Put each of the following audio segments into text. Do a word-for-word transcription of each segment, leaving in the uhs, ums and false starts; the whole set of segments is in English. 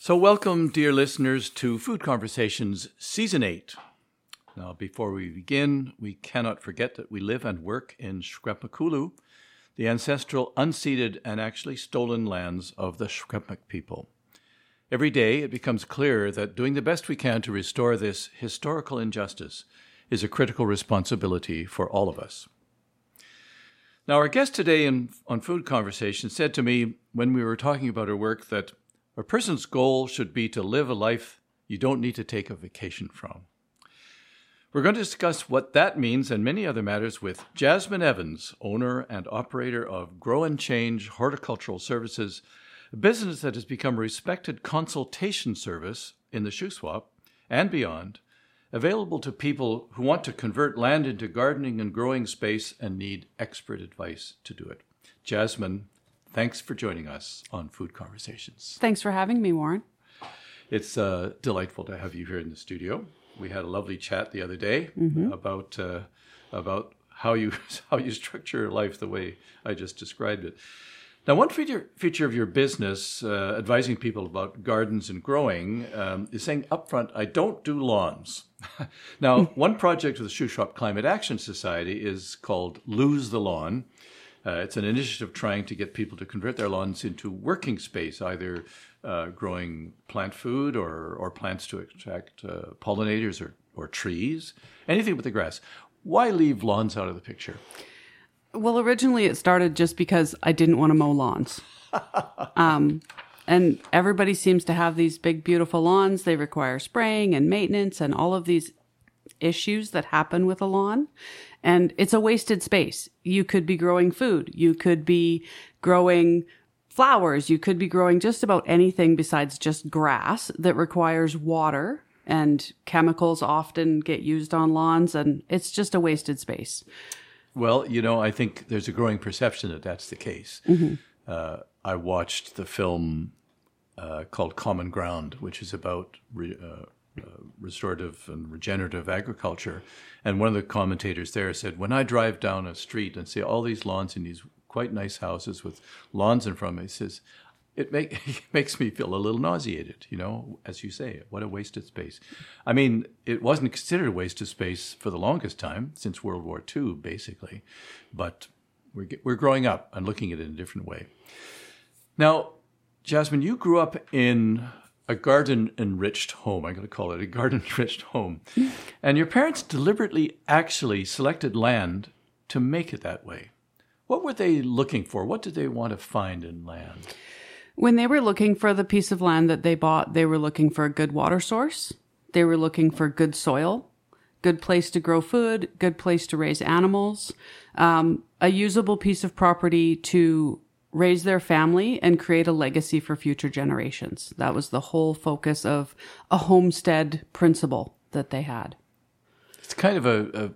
So welcome, dear listeners, to Food Conversations Season eight. Now, before we begin, we cannot forget that we live and work in Secwepemcúlecw, the ancestral, unceded, and actually stolen lands of the Secwepemc people. Every day, it becomes clearer that doing the best we can to restore this historical injustice is a critical responsibility for all of us. Now, our guest today in, on Food Conversations said to me when we were talking about her work that a person's goal should be to live a life you don't need to take a vacation from. We're going to discuss what that means and many other matters with Jasmine Evans, owner and operator of Grow and Change Horticultural Services, a business that has become a respected consultation service in the Shuswap and beyond, available to people who want to convert land into gardening and growing space and need expert advice to do it. Jasmine, thanks for joining us on Food Conversations. Thanks for having me, Warren. It's uh, delightful to have you here in the studio. We had a lovely chat the other day mm-hmm. about uh, about how you how you structure your life the way I just described it. Now, one feature, feature of your business, uh, advising people about gardens and growing, um, is saying upfront, I don't do lawns. Now, one project of the Shuswap Climate Action Society is called Lose the Lawn. Uh, it's an initiative trying to get people to convert their lawns into working space, either uh, growing plant food or, or plants to attract uh, pollinators or, or trees, anything but the grass. Why leave lawns out of the picture? Well, originally it started just because I didn't want to mow lawns. um, and everybody seems to have these big, beautiful lawns. They require spraying and maintenance and all of these issues that happen with a lawn. And it's a wasted space. You could be growing food. You could be growing flowers. You could be growing just about anything besides just grass that requires water. And chemicals often get used on lawns, and it's just a wasted space. Well, you know, I think there's a growing perception that that's the case. Mm-hmm. Uh, I watched the film uh, called Common Ground, which is about re- uh, uh, restorative and regenerative agriculture. And one of the commentators there said, when I drive down a street and see all these lawns in these quite nice houses with lawns in front of me, he says, it, make, it makes me feel a little nauseated, you know, as you say, what a wasted space. I mean, it wasn't considered a waste of space for the longest time, since World War Two, basically. But we're, we're growing up and looking at it in a different way. Now, Jasmine, you grew up in a garden-enriched home. I'm going to call it a garden-enriched home. And your parents deliberately actually selected land to make it that way. What were they looking for? What did they want to find in land? When they were looking for the piece of land that they bought, they were looking for a good water source. They were looking for good soil, good place to grow food, good place to raise animals, um, a usable piece of property to raise their family and create a legacy for future generations. That was the whole focus of a homestead principle that they had. It's kind of a, a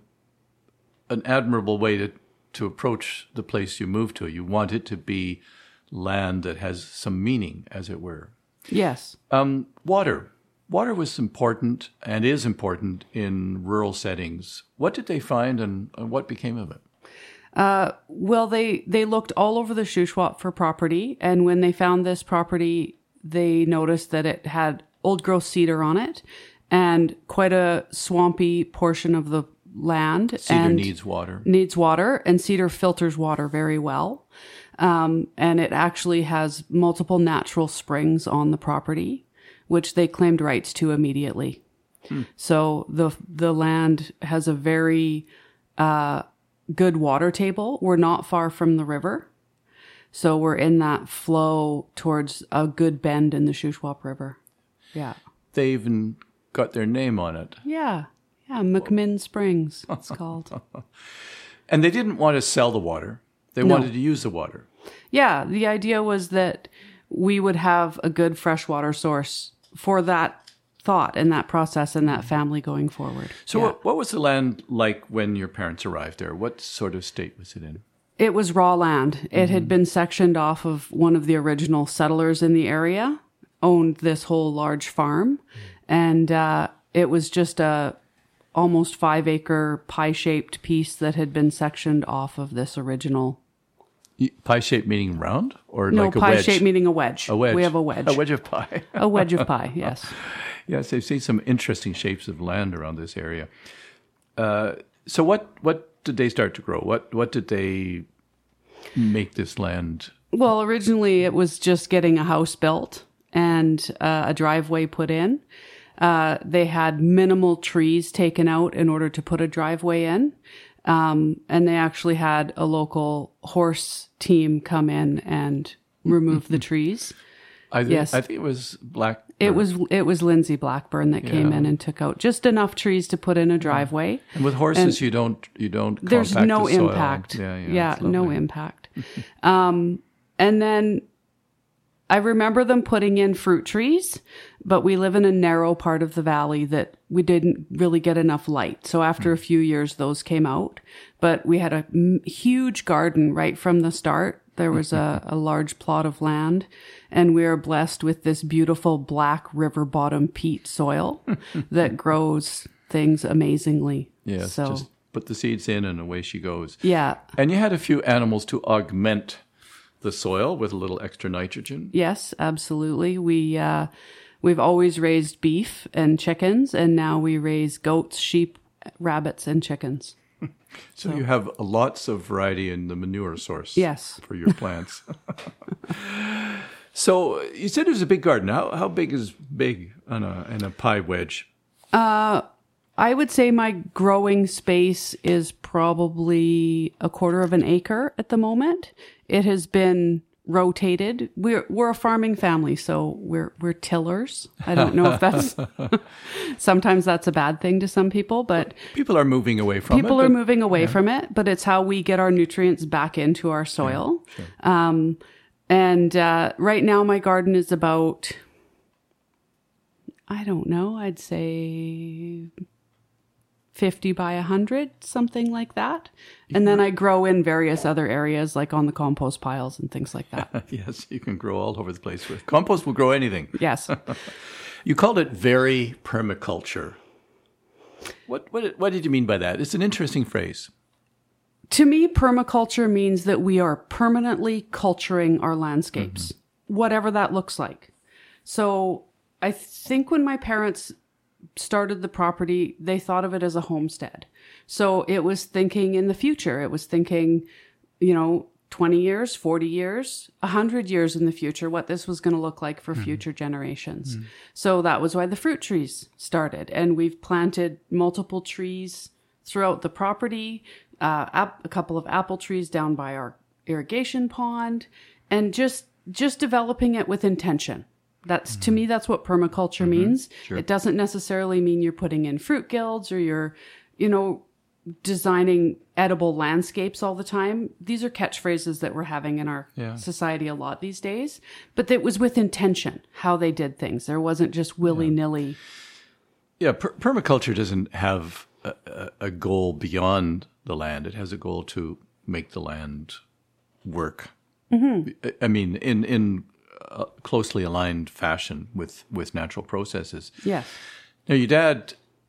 an admirable way to, to approach the place you move to. You want it to be land that has some meaning, as it were. Yes. Um, water. Water was important and is important in rural settings. What did they find and, and what became of it? Uh, well, they, they looked all over the Shuswap for property. And when they found this property, they noticed that it had old growth cedar on it and quite a swampy portion of the land. Cedar and needs water. Needs water, and cedar filters water very well. Um, and it actually has multiple natural springs on the property, which they claimed rights to immediately. Hmm. So the the land has a very uh, good water table. We're not far from the river. So we're in that flow towards a good bend in the Shuswap River. Yeah. They even got their name on it. Yeah. Yeah, McMinn Springs, it's called. And they didn't want to sell the water. They No. wanted to use the water. Yeah, the idea was that we would have a good freshwater source for that thought and that process and that family going forward. So Yeah. what, what was the land like when your parents arrived there? What sort of state was it in? It was raw land. It had been sectioned off of one of the original settlers in the area, owned this whole large farm, and uh, it was just a almost five acre pie-shaped piece that had been sectioned off of this original Pie shape meaning round or No, like a pie wedge? shape meaning a wedge. A wedge. We have a wedge. A wedge of pie. A wedge of pie, yes. Yes, I've seen some interesting shapes of land around this area. Uh, so what what did they start to grow? What what did they make this land? Well, originally it was just getting a house built and uh, a driveway put in. Uh, they had minimal trees taken out in order to put a driveway in. Um, and they actually had a local horse team come in and remove the trees. I, th- Yes. I think it was black. It was it was Lindsay Blackburn that came Yeah. in and took out just enough trees to put in a driveway. And with horses, you don't you don't. There's compact no the soil. impact. Yeah, yeah, Yeah, it's no lovely. impact. um, and then I remember them putting in fruit trees, but we live in a narrow part of the valley that we didn't really get enough light. So after a few years, those came out. But we had a m- huge garden right from the start. There was a, a large plot of land, and we are blessed with this beautiful black river bottom peat soil that grows things amazingly. Yes, So, just put the seeds in and away she goes. yeah. And you had a few animals to augment the soil with a little extra nitrogen. Yes, absolutely. We uh, we've always raised beef and chickens, and now we raise goats, sheep, rabbits, and chickens. So you have lots of variety in the manure source. Yes. For your plants. So you said it was a big garden. How how big is big on a in a pie wedge? I would say my growing space is probably a quarter of an acre at the moment. It has been rotated. We're we're a farming family, so we're we're tillers. I don't know if that's sometimes that's a bad thing to some people, but People are moving away from people it. are but- moving away from it. But it's how we get our nutrients back into our soil. Um, and uh, right now, my garden is about I don't know. I'd say fifty by one hundred, something like that. And then I grow in various other areas, like on the compost piles and things like that. Yes, you can grow all over the place with compost. Will grow anything. Yes. You called it very permaculture. What what what did you mean by that? It's an interesting phrase. To me, permaculture means that we are permanently culturing our landscapes, whatever that looks like. So I think when my parents started the property, they thought of it as a homestead. So it was thinking in the future. It was thinking, you know, twenty years, forty years, one hundred years in the future, what this was going to look like for future generations. So that was why the fruit trees started. And we've planted multiple trees throughout the property, uh, ap- a couple of apple trees down by our irrigation pond, and just just developing it with intention. That's to me, that's what permaculture means. Sure. It doesn't necessarily mean you're putting in fruit guilds or you're, you know, designing edible landscapes all the time. These are catchphrases that we're having in our Yeah. society a lot these days. But it was with intention how they did things. There wasn't just willy nilly. Yeah, per- permaculture doesn't have a, a, a goal beyond the land. It has a goal to make the land work. Mm-hmm. I mean, in in a closely aligned fashion with, with natural processes. Yes. Now, your dad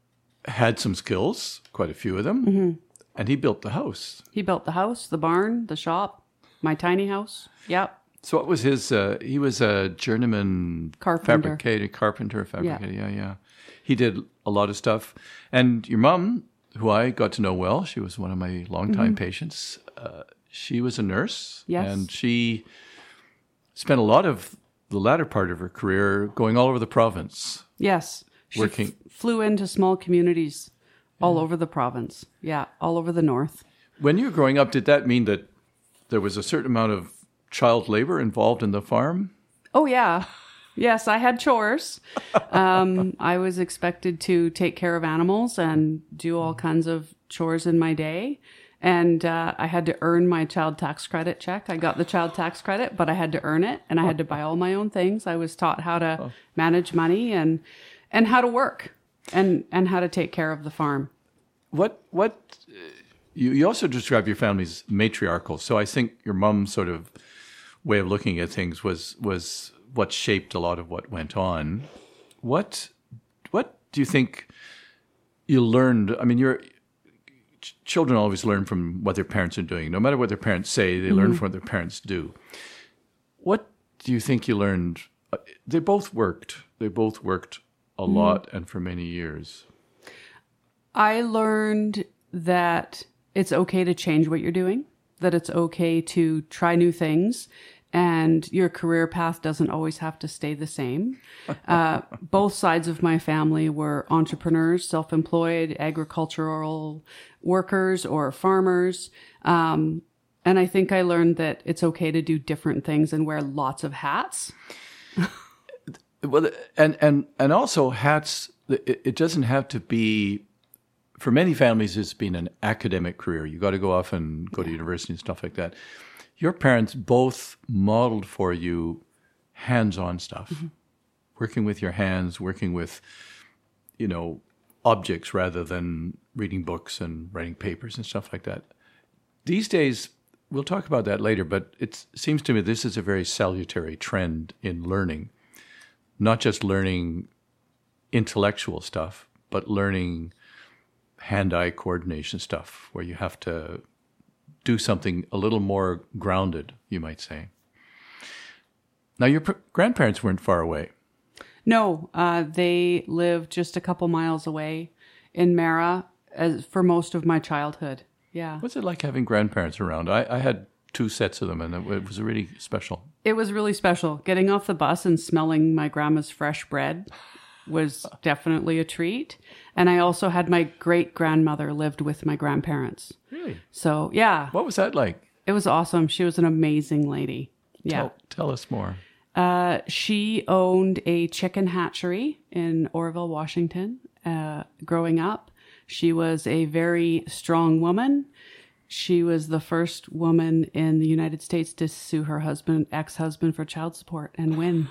had some skills, quite a few of them, Mm-hmm. and he built the house. He built the house, the barn, the shop, my tiny house. Yep. So what was his, uh, he was a journeyman Carpenter. fabricator, carpenter, fabricator, yeah. yeah, yeah. He did a lot of stuff. And your mom, who I got to know well, she was one of my longtime patients, uh, she was a nurse. Yes. And she spent a lot of the latter part of her career going all over the province. Yes. She Working- f- flew into small communities all over the province. Yeah, all over the north. When you were growing up, did that mean that there was a certain amount of child labor involved in the farm? Oh, yeah. Yes, I had chores. Um, I was expected to take care of animals and do all kinds of chores in my day. And uh, I had to earn my child tax credit check. I got the child tax credit, but I had to earn it, and I had to buy all my own things. I was taught how to manage money and and how to work and, and how to take care of the farm. What what uh, you you also describe your family as matriarchal. So I think your mom's sort of way of looking at things was was what shaped a lot of what went on. What what do you think you learned? I mean, you're ch- children always learn from what their parents are doing. No matter what their parents say, they mm-hmm. learn from what their parents do. What do you think you learned? Uh, they both worked. They both worked a mm-hmm. lot and for many years. I learned that it's okay to change what you're doing, that it's okay to try new things, and your career path doesn't always have to stay the same. Uh, both sides of my family were entrepreneurs, self-employed, agricultural workers or farmers. Um, and I think I learned that it's okay to do different things and wear lots of hats. Well, and, and, and also hats, it, it doesn't have to be, for many families, it's been an academic career. You got to go off and go yeah. to university and stuff like that. Your parents both modeled for you hands-on stuff, mm-hmm. working with your hands, working with, you know, objects rather than reading books and writing papers and stuff like that. These days, we'll talk about that later, but it seems to me this is a very salutary trend in learning, not just learning intellectual stuff, but learning hand-eye coordination stuff where you have to do something a little more grounded, you might say. Now, your pr- grandparents weren't far away. No, uh, they lived just a couple miles away in Mara as, for most of my childhood. Yeah. What's it like having grandparents around? I, I had two sets of them, and it, it was really special. It was really special. Getting off the bus and smelling my grandma's fresh bread was definitely a treat. And I also had my great-grandmother lived with my grandparents. Really? So, yeah. What was that like? It was awesome. She was an amazing lady. Yeah. Tell, tell us more. Uh, she owned a chicken hatchery in Oroville, Washington, uh, growing up. She was a very strong woman. She was the first woman in the United States to sue her husband, ex-husband for child support and win.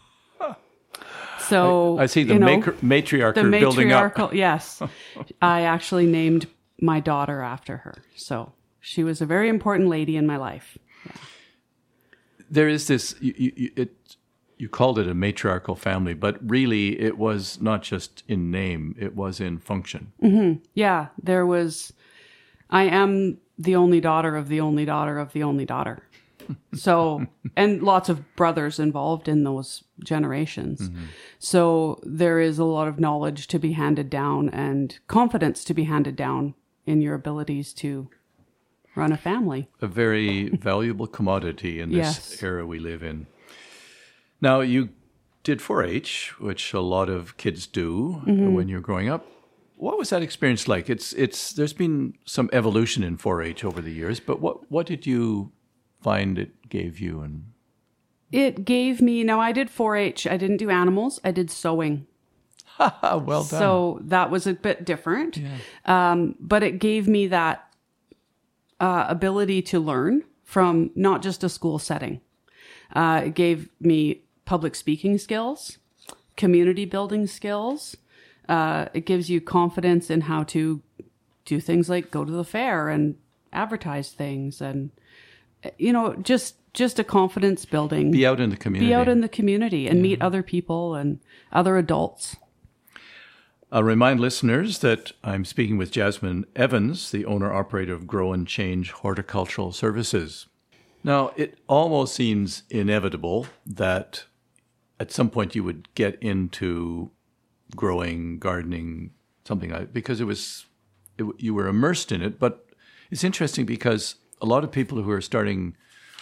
So I, I see the you know, matri- matriarch the building up. Yes. I actually named my daughter after her. So she was a very important lady in my life. Yeah. There is this, you, you, it, you called it a matriarchal family, but really it was not just in name, it was in function. Mm-hmm. Yeah, there was, I am the only daughter of the only daughter of the only daughter. So, and lots of brothers involved in those generations. Mm-hmm. So there is a lot of knowledge to be handed down and confidence to be handed down in your abilities to run a family. A very valuable commodity in this yes. era we live in. Now, you did four H, which a lot of kids do mm-hmm. when you're growing up. What was that experience like? It's it's there's been some evolution in four H over the years, but what what did you find it gave you? And it gave me, no, I did four H. I didn't do animals. I did sewing. Well done. So that was a bit different. Yeah. Um, but it gave me that uh, ability to learn from not just a school setting. Uh, it gave me public speaking skills, community building skills. Uh, it gives you confidence in how to do things like go to the fair and advertise things and, you know, just just a confidence building. Be out in the community. Be out in the community and yeah. meet other people and other adults. I'll remind listeners that I'm speaking with Jasmine Evans, the owner-operator of Grow and Change Horticultural Services. Now, it almost seems inevitable that at some point you would get into growing, gardening, something like that, because it was it, you were immersed in it. But it's interesting because a lot of people who are starting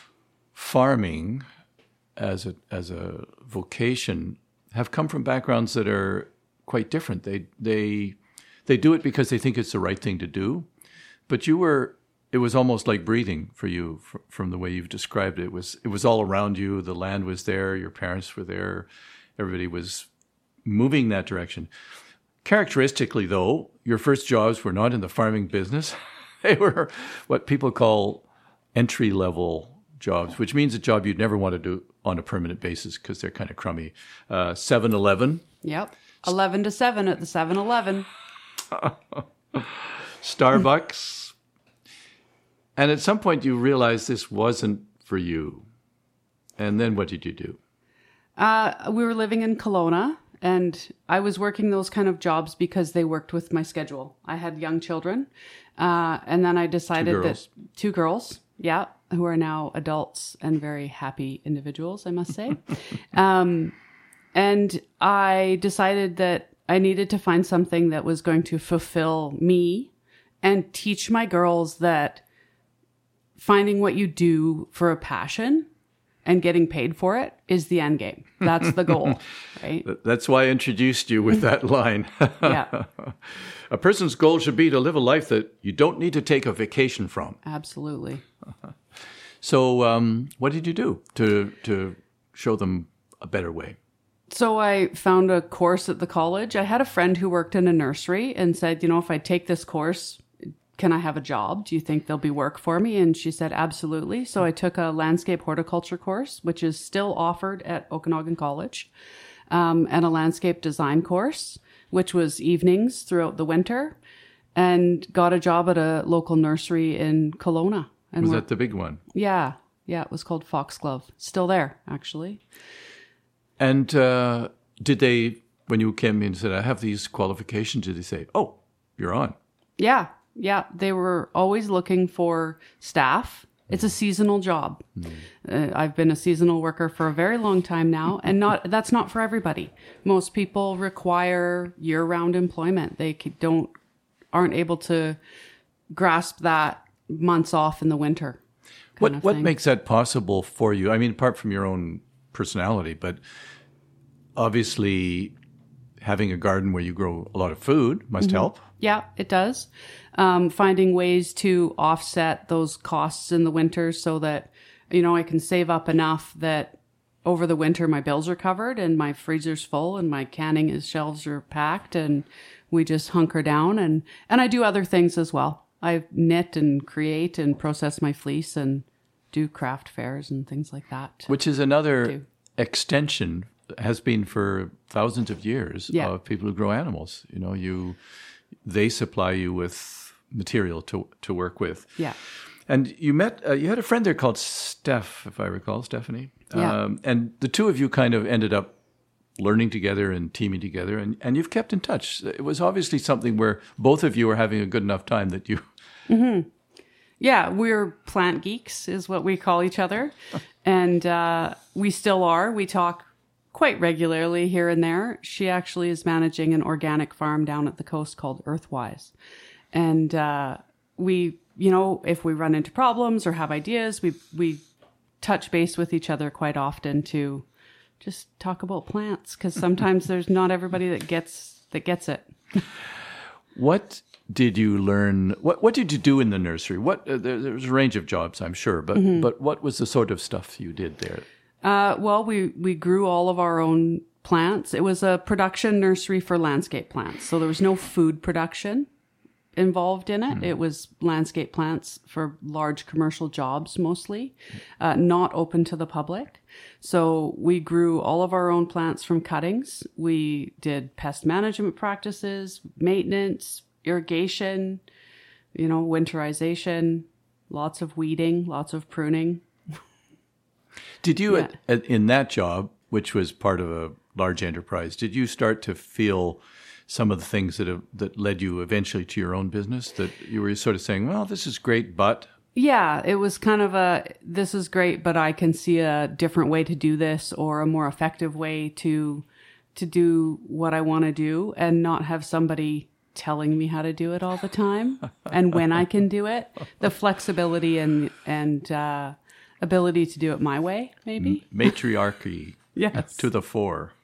farming as a as a vocation have come from backgrounds that are quite different. They they they do it because they think it's the right thing to do. But you were it was almost like breathing for you fr- from the way you've described it. It was it was all around you. The land was there. Your parents were there. Everybody was moving that direction. Characteristically, though, your first jobs were not in the farming business. They were what people call entry-level jobs, which means a job you'd never want to do on a permanent basis because they're kind of crummy. Uh, seven eleven. Yep. eleven to seven at the seven eleven. Starbucks. And at some point you realized this wasn't for you. And then what did you do? Uh, we were living in Kelowna. And I was working those kind of jobs because they worked with my schedule. I had young children. Uh, and then I decided Two girls. that two girls, yeah, who are now adults and very happy individuals, I must say. um, and I decided that I needed to find something that was going to fulfill me and teach my girls that finding what you do for a passion and getting paid for it is the end game. That's the goal, right? That's why I introduced you with that line. Yeah. A person's goal should be to live a life that you don't need to take a vacation from. Absolutely. So um, what did you do to to show them a better way? So I found a course at the college. I had a friend who worked in a nursery and said, you know, if I take this course, can I have a job? Do you think there'll be work for me? And she said, absolutely. So I took a landscape horticulture course, which is still offered at Okanagan College, um, and a landscape design course, which was evenings throughout the winter, and got a job at a local nursery in Kelowna. And Was we're- that the big one? Yeah. Yeah. It was called Foxglove. Still there, actually. And uh, did they, when you came in and said, I have these qualifications, did they say, oh, you're on? Yeah. Yeah. They were always looking for staff. It's a seasonal job. Mm. Uh, I've been a seasonal worker for a very long time now, and not that's not for everybody. Most people require year-round employment. They don't aren't able to grasp that months off in the winter. What what makes that possible for you? I mean, apart from your own personality, but obviously having a garden where you grow a lot of food must mm-hmm. help. Yeah, it does. Um, finding ways to offset those costs in the winter so that, you know, I can save up enough that over the winter my bills are covered and my freezer's full and my canning is, shelves are packed, and we just hunker down. And, and I do other things as well. I knit and create and process my fleece and do craft fairs and things like that. Which is another do. extension, has been for thousands of years, yeah. of people who grow animals. You know, you they supply you with material to to work with. Yeah. And you met, uh, you had a friend there called Steph, if I recall, Stephanie. Yeah. Um, and the two of you kind of ended up learning together and teaming together, and, and you've kept in touch. It was obviously something where both of you were having a good enough time that you... Mm-hmm. Yeah, we're plant geeks is what we call each other. And uh, we still are. We talk quite regularly here and there. She actually is managing an organic farm down at the coast called Earthwise. And uh, we, you know, if we run into problems or have ideas, we we touch base with each other quite often to just talk about plants, because sometimes there's not everybody that gets that gets it. What did you learn? What what did you do in the nursery? What uh, there, there was a range of jobs, I'm sure, but mm-hmm. but what was the sort of stuff you did there? Uh, well, we we grew all of our own plants. It was a production nursery for landscape plants, so there was no food production involved in it. Mm. It was landscape plants for large commercial jobs mostly, uh, not open to the public. So we grew all of our own plants from cuttings. We did pest management practices, maintenance, irrigation, you know, winterization, lots of weeding, lots of pruning. Did you, yeah. at, in that job, which was part of a large enterprise, did you start to feel some of the things that have, that led you eventually to your own business, that you were sort of saying, well, this is great, but... Yeah, it was kind of a, this is great, but I can see a different way to do this, or a more effective way to to do what I want to do, and not have somebody telling me how to do it all the time, and when I can do it. The flexibility and, and uh, ability to do it my way, maybe. Matriarchy. Yes. To the fore.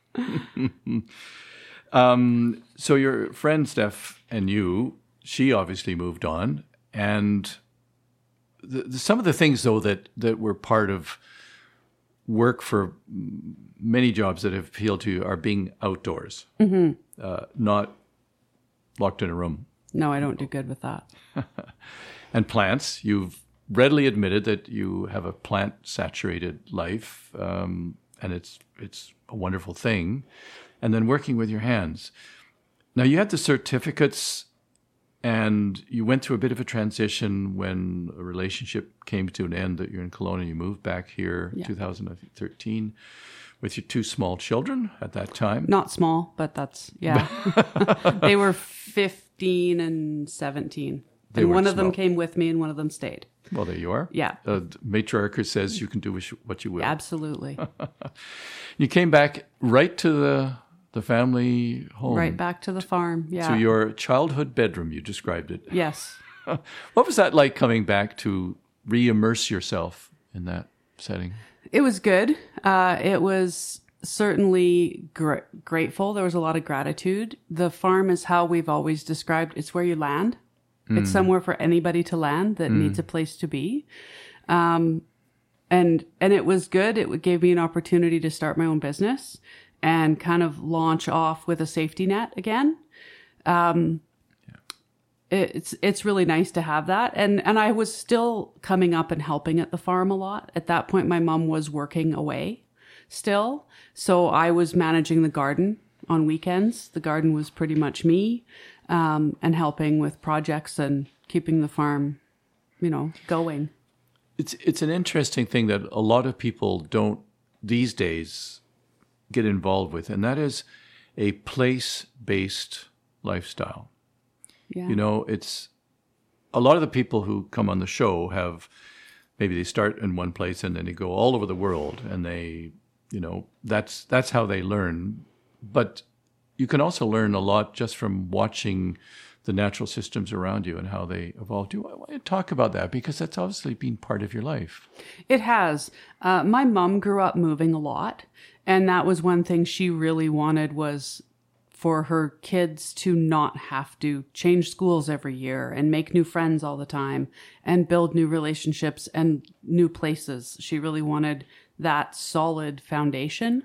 Um, so your friend Steph and you, she obviously moved on, and the, the, some of the things though that, that were part of work for many jobs that have appealed to you are being outdoors, mm-hmm. uh, not locked in a room. No, I don't do good with that. And plants, you've readily admitted that you have a plant-saturated life, um, and it's it's a wonderful thing. And then working with your hands. Now, you had the certificates, and you went through a bit of a transition when a relationship came to an end, that you're in Kelowna, you moved back here in yeah. two thousand thirteen. with your two small children at that time. Not small, but that's, yeah. They were fifteen and seventeen. They and weren't one of them small. came with me and one of them stayed. Well, there you are. Yeah. Uh, matriarch says you can do what you will. Absolutely. You came back right to the the family home. Right back to the farm. Yeah. To your childhood bedroom, you described it. Yes. What was that like coming back to re-immerse yourself in that setting? It was good. Uh, it was certainly gr- grateful. There was a lot of gratitude. The farm is how we've always described. It's where you land. Mm. It's somewhere for anybody to land that mm. needs a place to be. Um, and and it was good. It gave me an opportunity to start my own business and kind of launch off with a safety net again. Um, It's it's really nice to have that. And and I was still coming up and helping at the farm a lot. At that point, my mom was working away still. So I was managing the garden on weekends. The garden was pretty much me, um, and helping with projects and keeping the farm, you know, going. It's it's an interesting thing that a lot of people don't these days get involved with, and that is a place-based lifestyle. Yeah. You know, it's a lot of the people who come on the show have maybe they start in one place and then they go all over the world and they, you know, that's that's how they learn. But you can also learn a lot just from watching the natural systems around you and how they evolved. Do you want to talk about that? Because that's obviously been part of your life. It has. Uh, my mom grew up moving a lot, and that was one thing she really wanted was for her kids to not have to change schools every year and make new friends all the time and build new relationships and new places. She really wanted that solid foundation.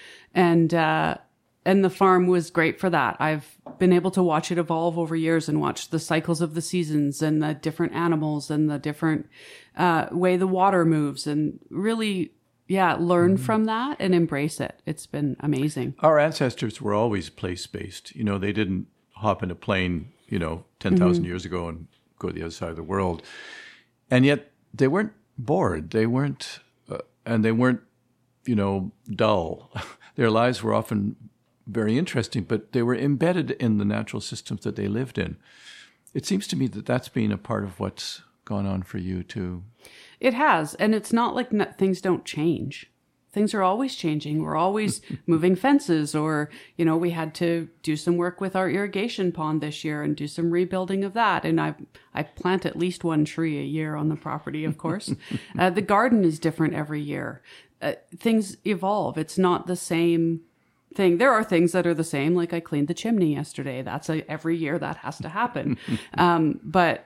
And, uh, and the farm was great for that. I've been able to watch it evolve over years and watch the cycles of the seasons and the different animals and the different, uh, way the water moves and really, yeah, learn mm-hmm. from that and embrace it. It's been amazing. Our ancestors were always place-based. You know, they didn't hop in a plane, you know, ten thousand mm-hmm. years ago and go to the other side of the world. And yet they weren't bored. They weren't, uh, and they weren't, you know, dull. Their lives were often very interesting, but they were embedded in the natural systems that they lived in. It seems to me that that's been a part of what's gone on for you too. It has. And it's not like no, things don't change. Things are always changing. We're always moving fences or, you know, we had to do some work with our irrigation pond this year and do some rebuilding of that. And I I plant at least one tree a year on the property, of course. uh, the garden is different every year. Uh, things evolve. It's not the same thing. There are things that are the same. Like I cleaned the chimney yesterday. That's a, every year that has to happen. um, but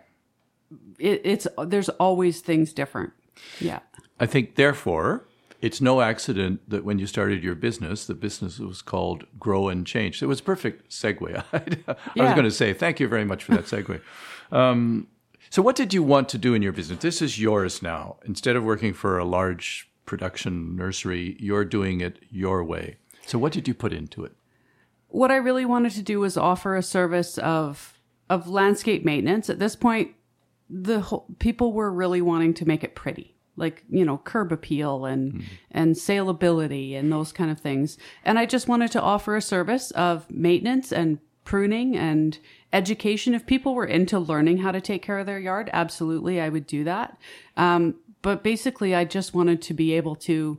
It, it's there's always things different. Yeah. I think, therefore, it's no accident that when you started your business, the business was called Grow and Change. So it was a perfect segue. I yeah. was going to say, thank you very much for that segue. um, so what did you want to do in your business? This is yours now. Instead of working for a large production nursery, you're doing it your way. So what did you put into it? What I really wanted to do was offer a service of of landscape maintenance. At this point, the whole, people were really wanting to make it pretty, like, you know, curb appeal and, mm. and saleability and those kind of things. And I just wanted to offer a service of maintenance and pruning and education. If people were into learning how to take care of their yard, absolutely, I would do that. Um, but basically, I just wanted to be able to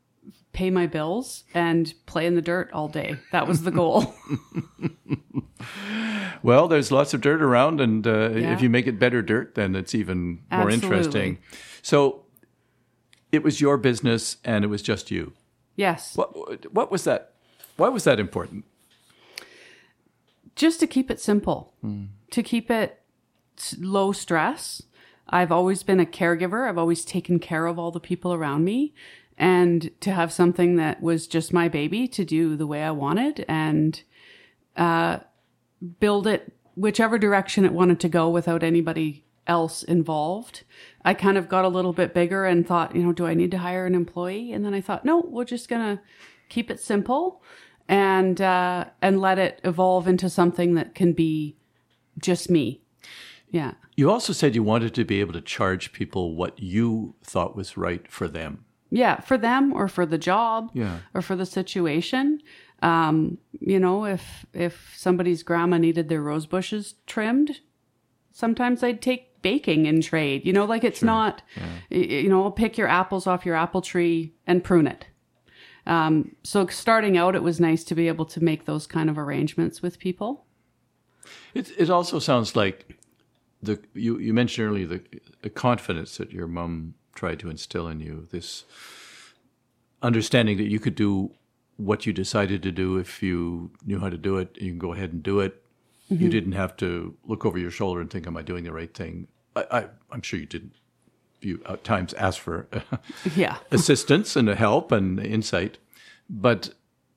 pay my bills and play in the dirt all day. That was the goal. Well, there's lots of dirt around, and uh, yeah. if you make it better dirt, then it's even more Absolutely. interesting. So it was your business, and it was just you. Yes. What, what was that? Why was that important? Just to keep it simple, mm. to keep it low stress. I've always been a caregiver. I've always taken care of all the people around me. And to have something that was just my baby to do the way I wanted and uh, build it whichever direction it wanted to go without anybody else involved. I kind of got a little bit bigger and thought, you know, do I need to hire an employee? And then I thought, no, we're just going to keep it simple and uh, and let it evolve into something that can be just me. Yeah. You also said you wanted to be able to charge people what you thought was right for them. Yeah, for them or for the job Yeah. or for the situation. Um, you know, if if somebody's grandma needed their rose bushes trimmed, sometimes I'd take baking in trade. You know, like it's Sure. not, Yeah. y- you know, I'll pick your apples off your apple tree and prune it. Um, so starting out, it was nice to be able to make those kind of arrangements with people. It it also sounds like the you, you mentioned earlier the, the confidence that your mom tried to instill in you, this understanding that you could do what you decided to do if you knew how to do it. You can go ahead and do it. Mm-hmm. You didn't have to look over your shoulder and think, "Am I doing the right thing?" I, I I'm sure you didn't. You at times asked for yeah. assistance and help and insight, but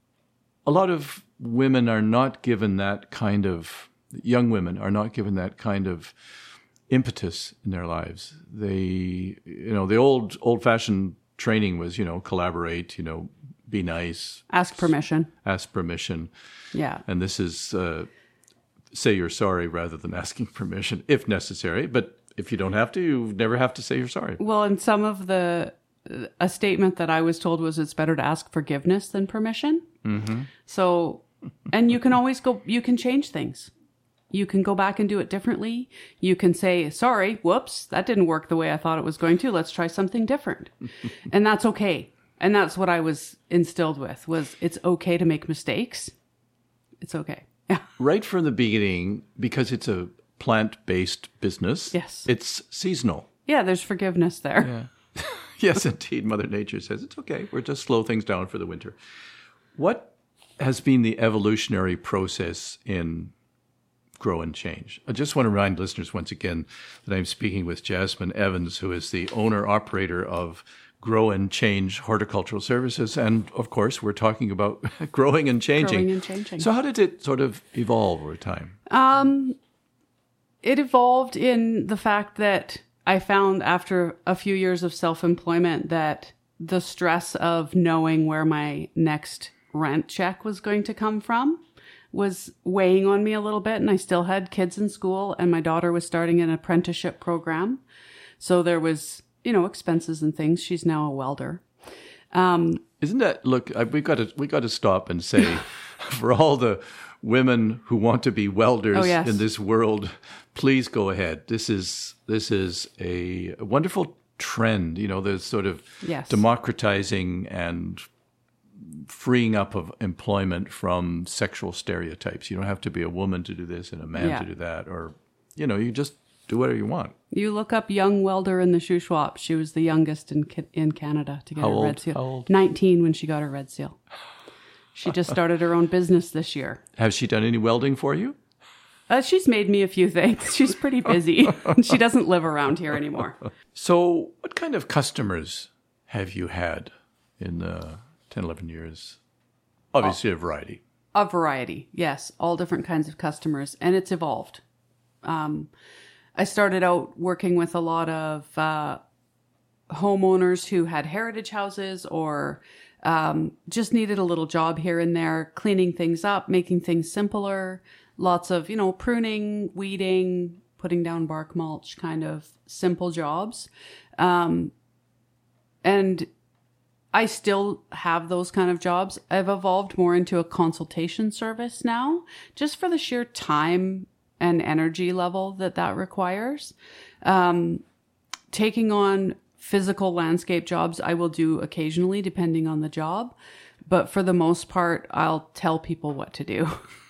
a lot of women are not given that kind of young women are not given that kind of impetus in their lives. They, you know, the old old fashioned training was, you know, collaborate, you know, be nice, Ask permission. ask permission, Yeah. and this is uh, say you're sorry rather than asking permission if necessary, but. If you don't have to, you never have to say you're sorry. Well, and some of the, a statement that I was told was it's better to ask forgiveness than permission. Mm-hmm. So, and you can always go, you can change things. You can go back and do it differently. You can say, sorry, whoops, that didn't work the way I thought it was going to. Let's try something different. And that's okay. And that's what I was instilled with, was it's okay to make mistakes. It's okay. Yeah. Right from the beginning, because it's a plant-based business. Yes. It's seasonal. Yeah, there's forgiveness there. Yeah. Yes, indeed. Mother Nature says it's okay. We're just slow things down for the winter. What has been the evolutionary process in Grow and Change? I just want to remind listeners once again that I'm speaking with Jasmine Evans, who is the owner-operator of Grow and Change Horticultural Services. And, of course, we're talking about growing and changing. Growing and changing. So how did it sort of evolve over time? Um, it evolved in the fact that I found after a few years of self-employment that the stress of knowing where my next rent check was going to come from was weighing on me a little bit. And I still had kids in school and my daughter was starting an apprenticeship program. So there was, you know, expenses and things. She's now a welder. Um, Isn't that, look, I, we got to we got to stop and say, for all the women who want to be welders Oh, yes. in this world, please go ahead. This is this is a wonderful trend. You know, there's sort of Yes. democratizing and freeing up of employment from sexual stereotypes. You don't have to be a woman to do this and a man Yeah. to do that, or you know, you just do whatever you want. You look up young welder in the shoe swap. She was the youngest in Ca- in Canada to get How her old? red seal. How old? nineteen when she got her red seal. She just started her own business this year. Has she done any welding for you? Uh, she's made me a few things. She's pretty busy. She doesn't live around here anymore. So what kind of customers have you had in the ten, eleven years? Obviously a variety. A variety, yes. All different kinds of customers. And it's evolved. Um, I started out working with a lot of uh, homeowners who had heritage houses or um, just needed a little job here and there, cleaning things up, making things simpler. Lots of, you know, pruning, weeding, putting down bark mulch, kind of simple jobs. Um, and I still have those kind of jobs. I've evolved more into a consultation service now, just for the sheer time and energy level that that requires. Um, taking on physical landscape jobs, I will do occasionally, depending on the job. But for the most part, I'll tell people what to do.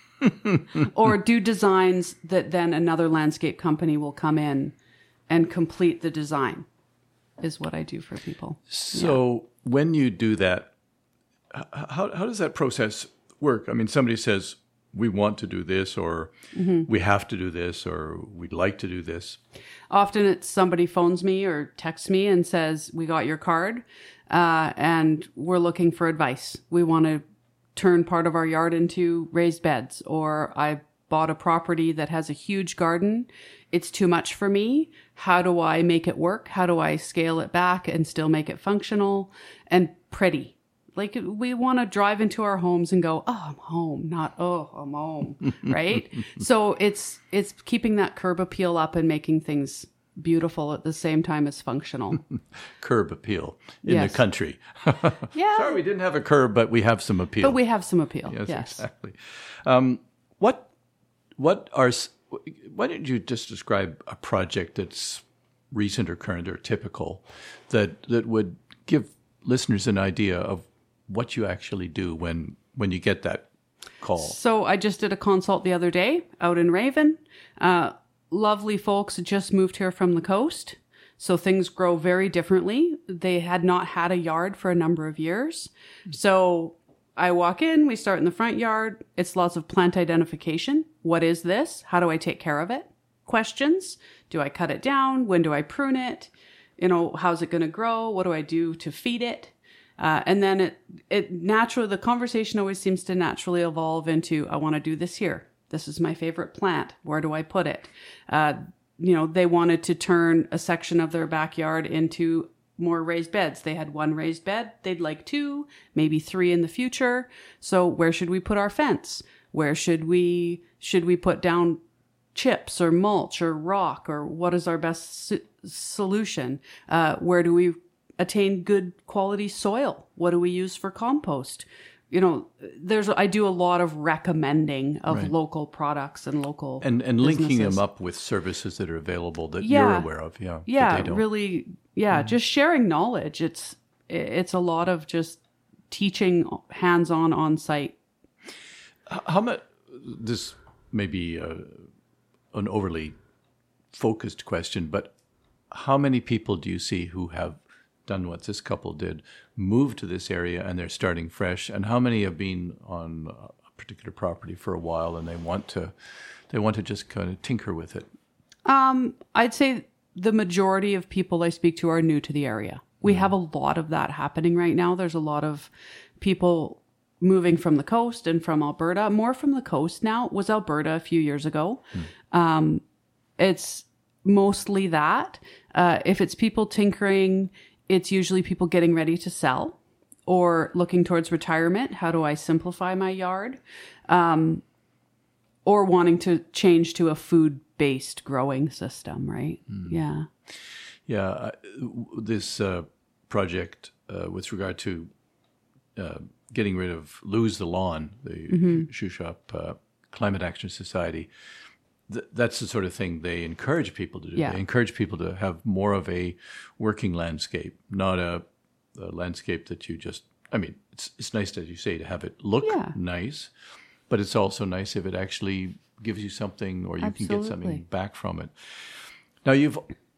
Or do designs that then another landscape company will come in and complete the design, is what I do for people. So when you do that, h- how how does that process work? I mean, somebody says, we want to do this, or Mm-hmm. we have to do this, or we'd like to do this. Often it's somebody phones me or texts me and says, we got your card uh, and we're looking for advice. We want to turn part of our yard into raised beds, or I bought a property that has a huge garden. It's too much for me. How do I make it work? How do I scale it back and still make it functional and pretty? Like, we want to drive into our homes and go, oh, I'm home, not, oh, I'm home, right? So it's it's keeping that curb appeal up and making things beautiful at the same time as functional. Curb appeal in Yes. the country. Yeah. Sorry, we didn't have a curb, but we have some appeal. But we have some appeal. Yes, Yes. exactly. Um, what, what are, s- why don't you just describe a project that's recent or current or typical that that would give listeners an idea of what you actually do when when you get that call? So I just did a consult the other day out in Raven. Uh, lovely folks just moved here from the coast. So things grow very differently. They had not had a yard for a number of years. So I walk in, we start in the front yard. It's lots of plant identification. What is this? How do I take care of it? Questions. Do I cut it down? When do I prune it? You know, how's it going to grow? What do I do to feed it? Uh, and then it, it naturally, the conversation always seems to naturally evolve into, I want to do this here. This is my favorite plant. Where do I put it? Uh, you know, they wanted to turn a section of their backyard into more raised beds. They had one raised bed. They'd like two, maybe three in the future. So where should we put our fence? Where should we, should we put down chips or mulch or rock, or what is our best so- solution? Uh, where do we attain good quality soil? What do we use for compost? You know, there's, I do a lot of recommending of Right. local products and local And and linking businesses. them up with services that are available that Yeah. you're aware of. Yeah. that Yeah, they don't. really. Yeah, just sharing knowledge. It's, it's a lot of just teaching hands-on on site. How much, this may be uh, an overly focused question, but how many people do you see who have done what this couple did, moved to this area and they're starting fresh? And how many have been on a particular property for a while and they want to, they want to just kind of tinker with it? Um, I'd say the majority of people I speak to are new to the area. We have a lot of that happening right now. There's a lot of people moving from the coast and from Alberta, more from the coast now. It was Alberta a few years ago. Um, it's mostly that. Uh, if it's people tinkering, it's usually people getting ready to sell or looking towards retirement. How do I simplify my yard? Um, or wanting to change to a food-based growing system, right? Yeah. Yeah, uh, this uh, project uh, with regard to uh, getting rid of Lose the Lawn, the Mm-hmm. Shuswap uh, Climate Action Society, th- that's the sort of thing they encourage people to do. Yeah. They encourage people to have more of a working landscape, not a, a landscape that you just, I mean, it's, it's nice, as you say, to have it look Yeah. nice, but it's also nice if it actually gives you something or you can get Absolutely. something back from it. Now, you've,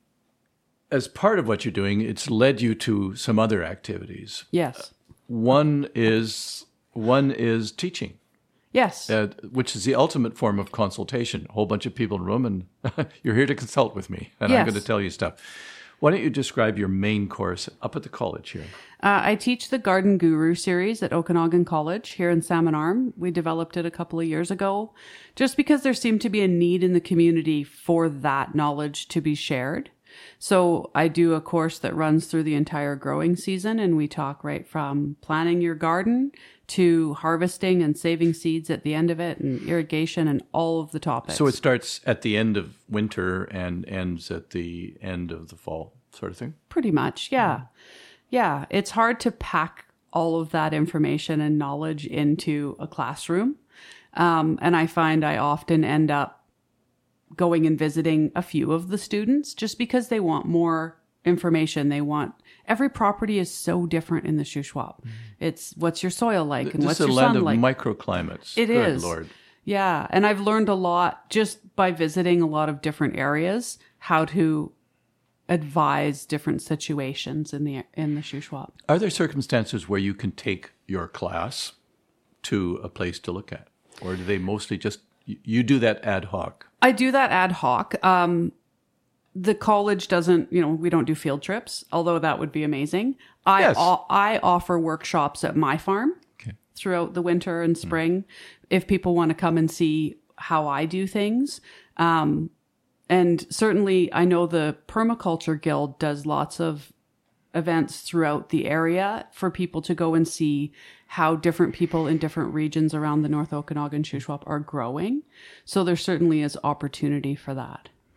as part of what you're doing, it's led you to some other activities. Yes. One is one is teaching, Yes. uh, which is the ultimate form of consultation. A whole bunch of people in a room, and you're here to consult with me, and I'm Yes. going to tell you stuff. Why don't you describe your main course up at the college here? Uh, I teach the Garden Guru series at Okanagan College here in Salmon Arm. We developed it a couple of years ago just because there seemed to be a need in the community for that knowledge to be shared. So I do a course that runs through the entire growing season, and we talk right from planning your garden to harvesting and saving seeds at the end of it, and irrigation and all of the topics. So it starts at the end of winter and ends at the end of the fall, sort of thing? Pretty much, yeah. Yeah, it's hard to pack all of that information and knowledge into a classroom. Um, and I find I often end up going and visiting a few of the students just because they want more information. They want, every property is so different in the Shuswap. It's what's your soil like and This what's is a your land sun of like. microclimates. It Good is. Lord. Yeah. And I've learned a lot just by visiting a lot of different areas, how to advise different situations in the in the Shuswap. Are there circumstances where you can take your class to a place to look at? Or do they mostly just, you- you do that ad hoc? I do that ad hoc. Um, the college doesn't, you know, we don't do field trips, although that would be amazing. I Yes. o- I offer workshops at my farm Okay. throughout the winter and spring if people want to come and see how I do things. Um, and certainly I know the Permaculture Guild does lots of events throughout the area for people to go and see how different people in different regions around the North Okanagan Shuswap are growing. So there certainly is opportunity for that.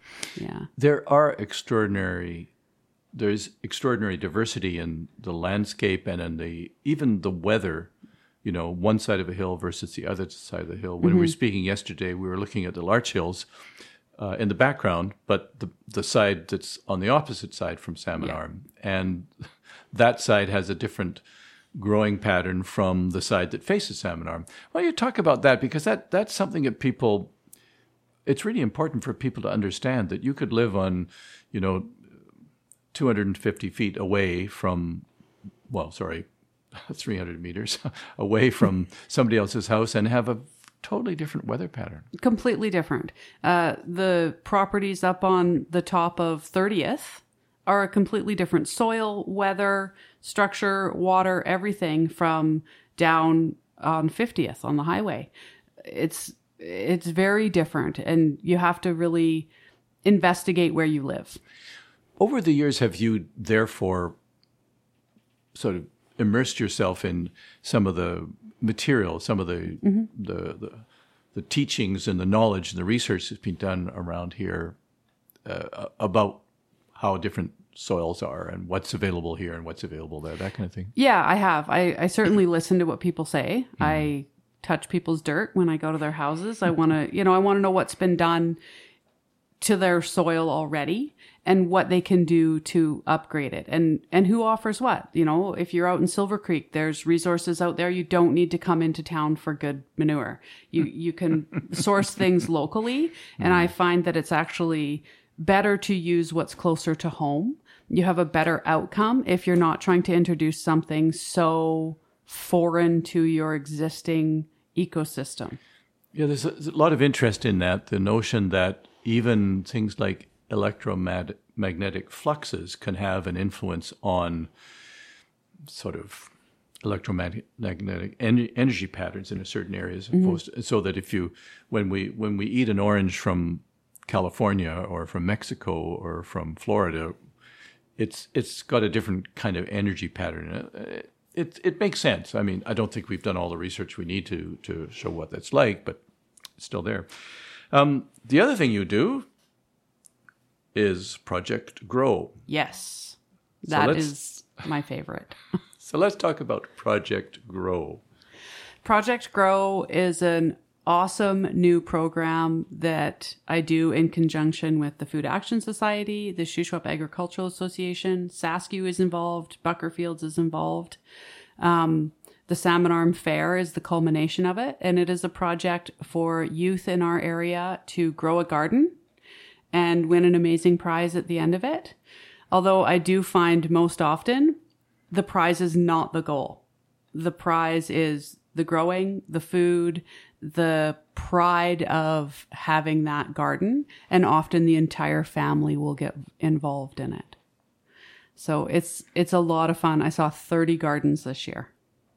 Yeah. There are extraordinary, there's extraordinary diversity in the landscape and in the, even the weather, you know, one side of a hill versus the other side of the hill. When mm-hmm. we were speaking yesterday, we were looking at the Larch Hills uh, in the background, but the the side that's on the opposite side from Salmon yeah. Arm. And that side has a different growing pattern from the side that faces Salmon Arm. Well, you talk about that because that that's something that people, it's really important for people to understand that you could live on, you know, two hundred fifty feet away from, well, sorry, three hundred meters away from somebody else's house and have a totally different weather pattern. Completely different. Uh, the properties up on the top of thirtieth are a completely different soil, weather, structure, water, everything from down on fiftieth on the highway. It's it's very different, and you have to really investigate where you live. Over the years, have you therefore sort of immersed yourself in some of the material, some of the, mm-hmm. the the the teachings and the knowledge and the research that's been done around here uh, about how different soils are and what's available here and what's available there, that kind of thing? Yeah, I have. I, I certainly listen to what people say. Mm. I touch people's dirt when I go to their houses. I want to, you know, I want to know what's been done to their soil already and what they can do to upgrade it, and and who offers what. You know, if you're out in Silver Creek, there's resources out there. You don't need to come into town for good manure. You you can source things locally, and I find that it's actually better to use what's closer to home. You have a better outcome if you're not trying to introduce something so foreign to your existing ecosystem. Yeah, there's a, there's a lot of interest in that, the notion that even things like electromagnetic fluxes can have an influence on sort of electromagnetic en- energy patterns in certain areas, mm-hmm. to, so that if you, when we when we eat an orange from California or from Mexico or from Florida, it's it's got a different kind of energy pattern. It, it it makes sense. I mean, I don't think we've done all the research we need to to show what that's like, but it's still there. Um, the other thing you do is Project Grow. Yes, that so is my favorite. So let's talk about Project Grow. Project Grow is an awesome new program that I do in conjunction with the Food Action Society, the Shuswap Agricultural Association. SASCU is involved. Buckerfields is involved. Um, the Salmon Arm Fair is the culmination of it, and it is a project for youth in our area to grow a garden and win an amazing prize at the end of it. Although I do find most often the prize is not the goal. The prize is the growing, the food, the pride of having that garden, and often the entire family will get involved in it. So it's it's a lot of fun. I saw thirty gardens this year.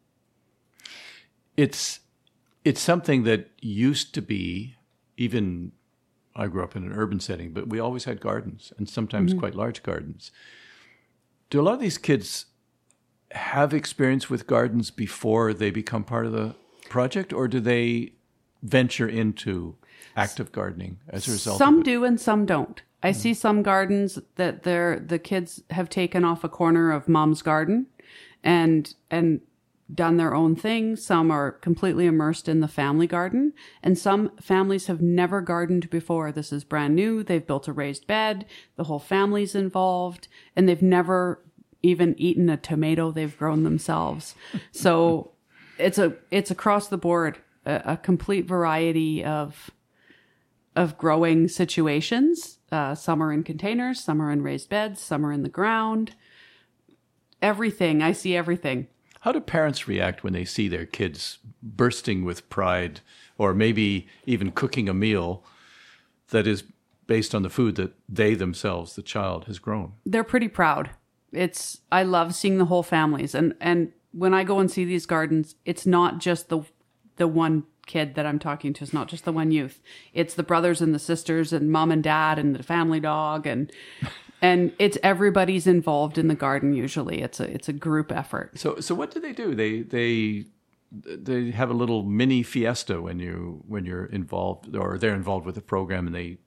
It's it's something that used to be, even I grew up in an urban setting, but we always had gardens, and sometimes mm-hmm. quite large gardens. Do a lot of these kids have experience with gardens before they become part of the project, or do they venture into active gardening as a result? Some of it? do and some don't. I mm-hmm. see some gardens that they're, the kids have taken off a corner of mom's garden and and done their own thing. Some are completely immersed in the family garden, and some families have never gardened before. This is brand new. They've built a raised bed. The whole family's involved, and they've never even eaten a tomato they've grown themselves. So it's a it's across the board, a, a complete variety of of growing situations. Uh, some are in containers, some are in raised beds, some are in the ground. Everything. I see everything. How do parents react when they see their kids bursting with pride, or maybe even cooking a meal that is based on the food that they themselves, the child, has grown? They're pretty proud. It's I love seeing the whole families, and and when I go and see these gardens, it's not just the the one kid that I'm talking to. It's not just the one youth. It's the brothers and the sisters and mom and dad and the family dog, and and it's everybody's involved in the garden. Usually, it's a it's a group effort. So so what do they do? They they they have a little mini fiesta when you when you're involved, or they're involved with the program, and they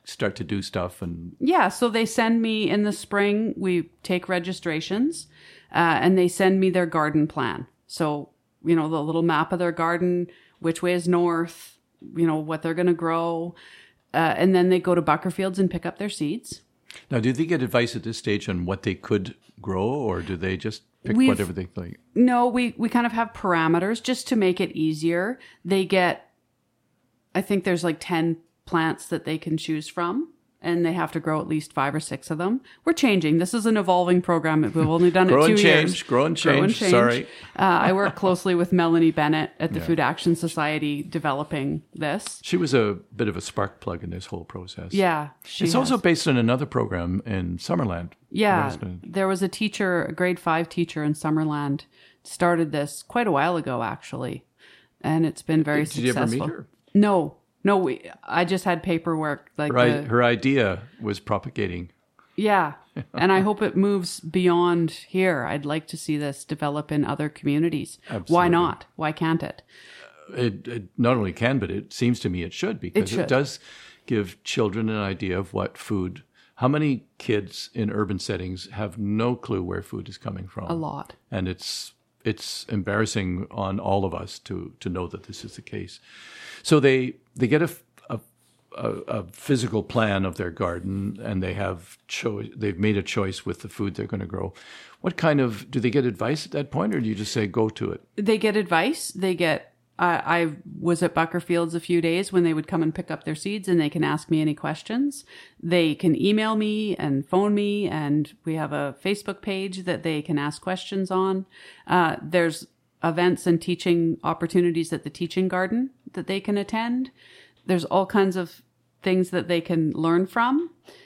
start to do stuff and Yeah, so they send me in the spring, we take registrations, uh, and they send me their garden plan. So, you know, the little map of their garden, which way is north, you know, what they're going to grow. Uh, and then they go to Buckerfields and pick up their seeds. Now, do they get advice at this stage on what they could grow, or do they just pick We've- whatever they like? No, we, we kind of have parameters just to make it easier. They get, I think there's like ten plants that they can choose from, and they have to grow at least five or six of them. We're changing. This is an evolving program. We've only done it Grow two and change, years. grow and change. Sorry. Uh, I work closely with Melanie Bennett at the Food Action Society developing this. She was a bit of a spark plug in this whole process. Yeah. She It's has. also based on another program in Summerland. Yeah. That's been- There was a teacher, a grade five teacher in Summerland, started this quite a while ago, actually. And it's been very Did you successful. ever meet her? No. No, we, I just had paperwork. Like Right. the, Her idea was propagating. Yeah. And I hope it moves beyond here. I'd like to see this develop in other communities. Why Absolutely. not? Why can't it? It, it not only can, but it seems to me it should, because it, should. does give children an idea of what food. How many kids in urban settings have no clue where food is coming from? A lot. And it's it's embarrassing on all of us to to know that this is the case. So they they get a, a, a, a physical plan of their garden, and they have cho- they've made a choice with the food they're going to grow. What kind of, do they get advice at that point, or do you just say go to it? They get advice. They get, I I was at Buckerfields a few days when they would come and pick up their seeds, and they can ask me any questions. They can email me and phone me, and we have a Facebook page that they can ask questions on. Uh, there's events and teaching opportunities at the Teaching Garden that they can attend. There's all kinds of things that they can learn from,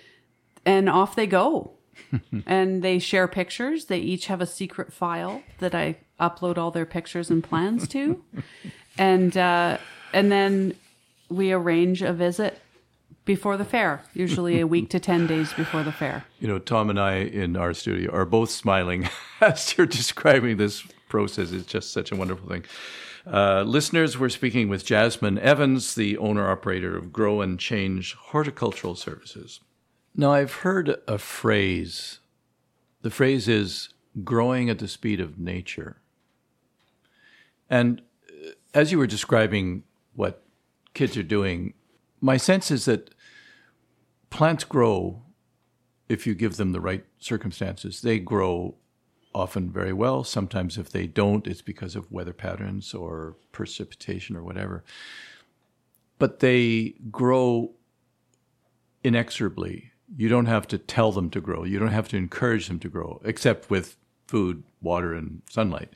and off they go. And they share pictures. They each have a secret file that I upload all their pictures and plans to. And uh, and then we arrange a visit before the fair, usually a week to ten days before the fair. You know, Tom and I in our studio are both smiling as you're describing this process. It's just such a wonderful thing. Uh, listeners, we're speaking with Jasmine Evans, the owner-operator of Grow and Change Horticultural Services. Now, I've heard a phrase. The phrase is growing at the speed of nature. And as you were describing what kids are doing, my sense is that plants grow if you give them the right circumstances. They grow often very well. Sometimes if they don't, it's because of weather patterns or precipitation or whatever. But they grow inexorably. You don't have to tell them to grow. You don't have to encourage them to grow, except with food, water, and sunlight.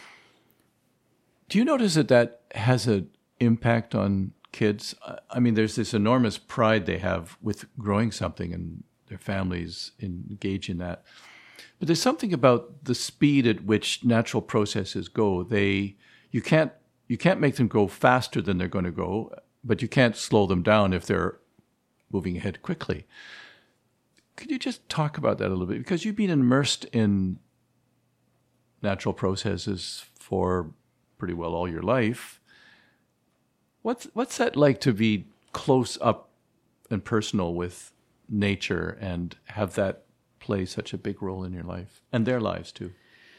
Do you notice that that has an impact on kids? I mean, there's this enormous pride they have with growing something, and their families engage in that. But there's something about the speed at which natural processes go. They, you can't, you can't make them go faster than they're going to go, but you can't slow them down if they're moving ahead quickly. Could you just talk about that a little bit? Because you've been immersed in natural processes for pretty well all your life. What's what's that like to be close up and personal with nature and have that play such a big role in your life and their lives too?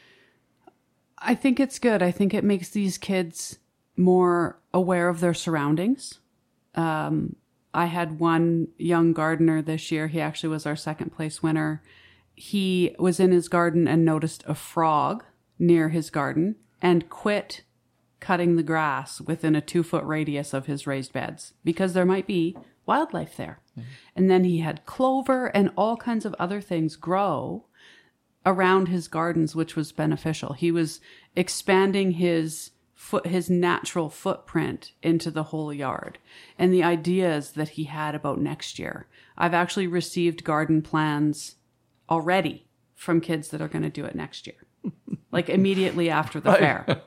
I think it's good. I think it makes these kids more aware of their surroundings. Um, I had one young gardener this year. He actually was our second place winner. He was in his garden and noticed a frog near his garden and quit cutting the grass within a two foot radius of his raised beds because there might be wildlife there. Mm-hmm. And then he had clover and all kinds of other things grow around his gardens, which was beneficial. He was expanding his foot, his natural footprint into the whole yard and the ideas that he had about next year. I've actually received garden plans already from kids that are going to do it next year, like immediately after the fair.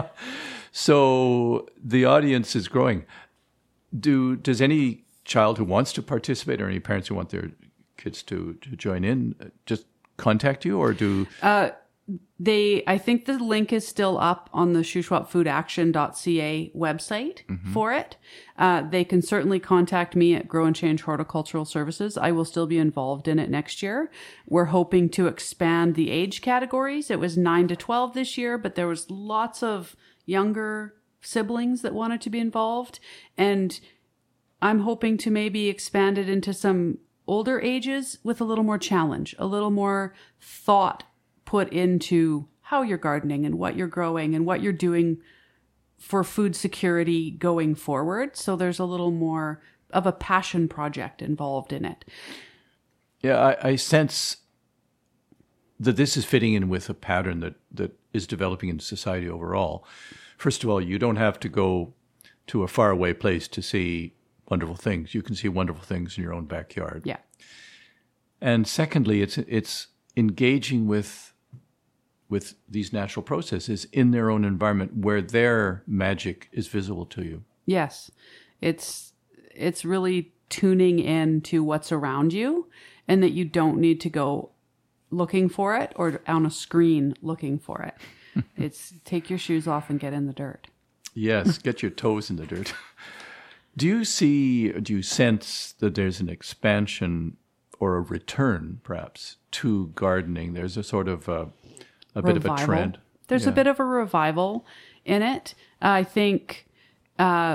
So the audience is growing. Do does any child who wants to participate or any parents who want their kids to, to join in just contact you, or do uh, They, I think the link is still up on the shuswap food action dot c a website mm-hmm. for it. Uh, they can certainly contact me at Grow and Change Horticultural Services. I will still be involved in it next year. We're hoping to expand the age categories. It was nine to twelve this year, but there was lots of younger siblings that wanted to be involved. And I'm hoping to maybe expand it into some older ages with a little more challenge, a little more thought put into how you're gardening and what you're growing and what you're doing for food security going forward. So there's a little more of a passion project involved in it. Yeah, I, I sense that this is fitting in with a pattern that, that is developing in society overall. First of all, you don't have to go to a faraway place to see wonderful things. You can see wonderful things in your own backyard. Yeah. And secondly, it's it's engaging with with these natural processes in their own environment where their magic is visible to you. Yes. It's it's really tuning in to what's around you, and that you don't need to go looking for it or on a screen looking for it. It's take your shoes off and get in the dirt. Yes, get your toes in the dirt. Do you see, do you sense that there's an expansion or a return, perhaps, to gardening? There's a sort of a, a bit of a trend. There's yeah. a bit of a revival in it. I think uh,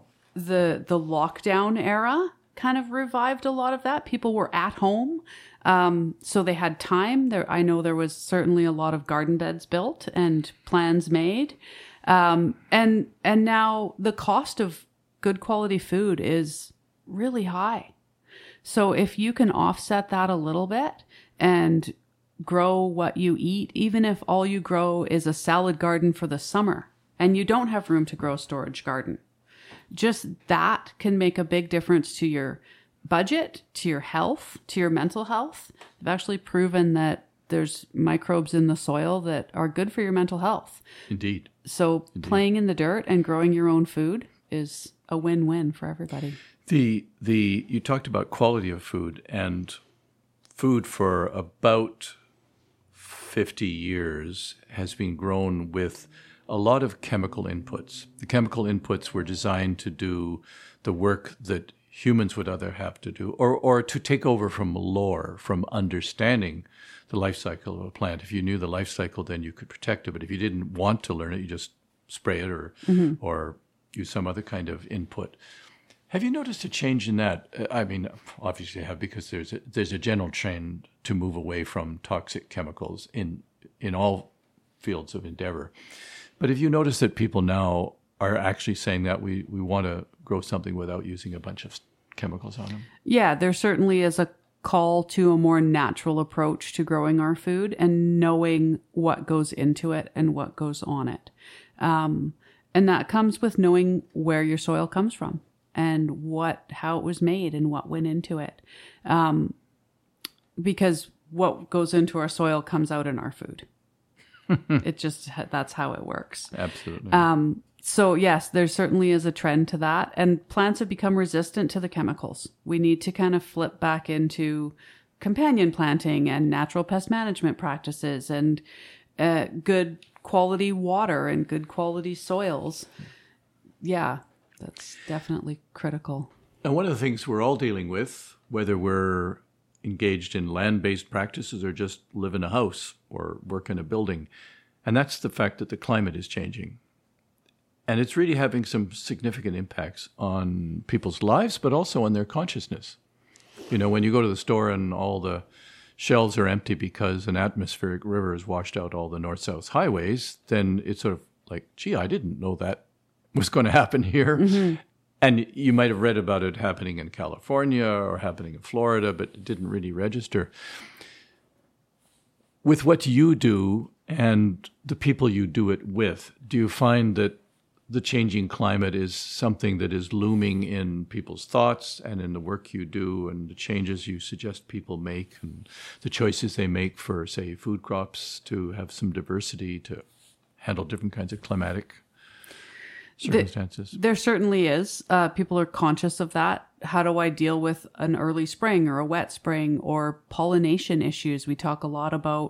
the the lockdown era kind of revived a lot of that. People were at home, um, so they had time. There, I know there was certainly a lot of garden beds built and plans made, um, and and now the cost of good quality food is really high. So if you can offset that a little bit and grow what you eat, even if all you grow is a salad garden for the summer and you don't have room to grow a storage garden, just that can make a big difference to your budget, to your health, to your mental health. They've actually proven that there's microbes in the soil that are good for your mental health. Indeed. So Indeed. Playing in the dirt and growing your own food is a win-win for everybody. The the you talked about quality of food, and food for about fifty years has been grown with a lot of chemical inputs. The chemical inputs were designed to do the work that humans would other have to do, or or to take over from lore, from understanding the life cycle of a plant. If you knew the life cycle, then you could protect it. But if you didn't want to learn it, you just spray it or mm-hmm. or use some other kind of input. Have you noticed a change in that? I mean, obviously I have, because there's a, there's a general trend to move away from toxic chemicals in in all fields of endeavor. But have you noticed that people now are actually saying that we, we want to grow something without using a bunch of chemicals on them? Yeah, there certainly is a call to a more natural approach to growing our food and knowing what goes into it and what goes on it. Um, and that comes with knowing where your soil comes from and what, how it was made and what went into it. Um, because what goes into our soil comes out in our food. It just, that's how it works. Absolutely. Um, so yes, there certainly is a trend to that, and plants have become resistant to the chemicals. We need to kind of flip back into companion planting and natural pest management practices and uh, good quality water and good quality soils. Yeah, that's definitely critical. And one of the things we're all dealing with, whether we're engaged in land-based practices or just live in a house or work in a building, and that's the fact that the climate is changing. And it's really having some significant impacts on people's lives, but also on their consciousness. You know, when you go to the store and all the shelves are empty because an atmospheric river has washed out all the north-south highways, then it's sort of like, gee, I didn't know that was going to happen here. Mm-hmm. And you might have read about it happening in California or happening in Florida, but it didn't really register. With what you do and the people you do it with, do you find that the changing climate is something that is looming in people's thoughts and in the work you do and the changes you suggest people make and the choices they make for, say, food crops to have some diversity to handle different kinds of climatic circumstances? The, there certainly is. Uh, people are conscious of that. How do I deal with an early spring or a wet spring or pollination issues? We talk a lot about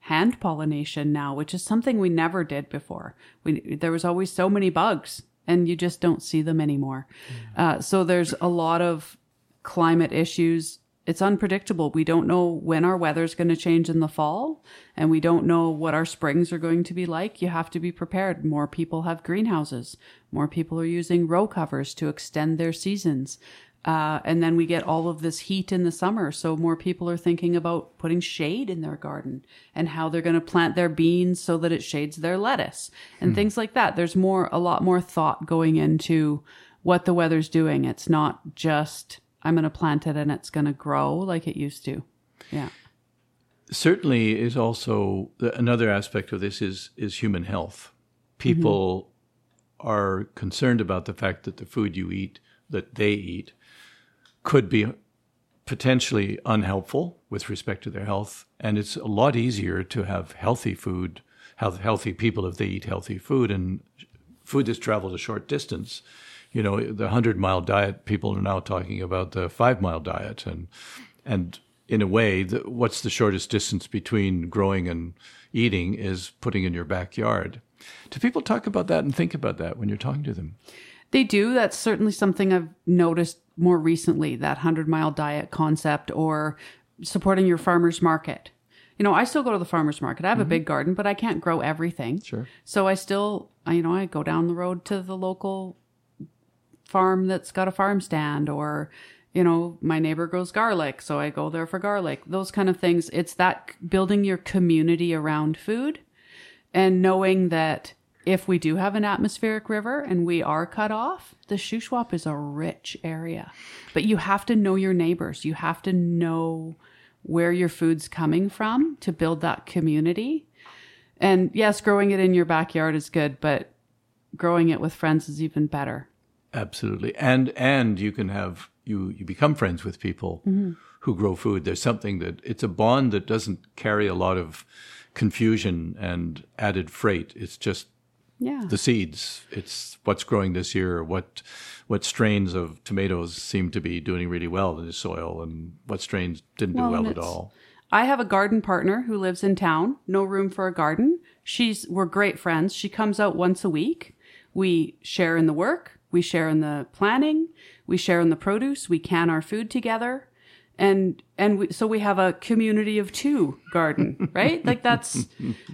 hand pollination now, which is something we never did before. We there was always so many bugs, and you just don't see them anymore. Mm. Uh, so there's a lot of climate issues. It's unpredictable. We don't know when our weather's going to change in the fall, and we don't know what our springs are going to be like. You have to be prepared. More people have greenhouses. More people are using row covers to extend their seasons. Uh, and then we get all of this heat in the summer. So more people are thinking about putting shade in their garden and how they're going to plant their beans so that it shades their lettuce and hmm. things like that. There's more, a lot more thought going into what the weather's doing. It's not just, I'm going to plant it and it's going to grow like it used to. Yeah. Certainly is also another aspect of this is, is human health. People mm-hmm. are concerned about the fact that the food you eat, that they eat, could be potentially unhelpful with respect to their health. And it's a lot easier to have healthy food, have healthy people if they eat healthy food and food that's traveled a short distance. You know, the hundred-mile diet, people are now talking about the five-mile diet. And and in a way, the, what's the shortest distance between growing and eating is putting in your backyard. Do people talk about that and think about that when you're talking to them? They do. That's certainly something I've noticed more recently, that hundred-mile diet concept, or supporting your farmer's market. You know, I still go to the farmer's market. I have mm-hmm. a big garden, but I can't grow everything. Sure. So I still, you know, I go down the road to the local farm that's got a farm stand, or, you know, my neighbor grows garlic, so I go there for garlic. Those kind of things. It's that building your community around food and knowing that if we do have an atmospheric river and we are cut off, the Shuswap is a rich area. But you have to know your neighbors. You have to know where your food's coming from to build that community. And yes, growing it in your backyard is good, but growing it with friends is even better. Absolutely. And and you can have, you, you become friends with people mm-hmm. who grow food. There's something that, it's a bond that doesn't carry a lot of confusion and added freight. It's just Yeah. the seeds. It's what's growing this year, what what strains of tomatoes seem to be doing really well in the soil, and what strains didn't well, do well at all. I have a garden partner who lives in town, no room for a garden. She's we're great friends. She comes out once a week. We share in the work, we share in the planning, we share in the produce, we can our food together. And and we, so we have a community of two garden, right? Like that's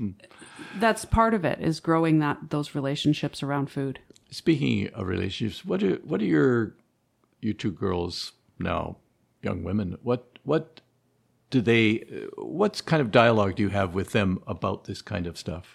that's part of it, is growing that those relationships around food. Speaking of relationships, what are what are your you two girls now, young women? What what do they? What kind of dialogue do you have with them about this kind of stuff?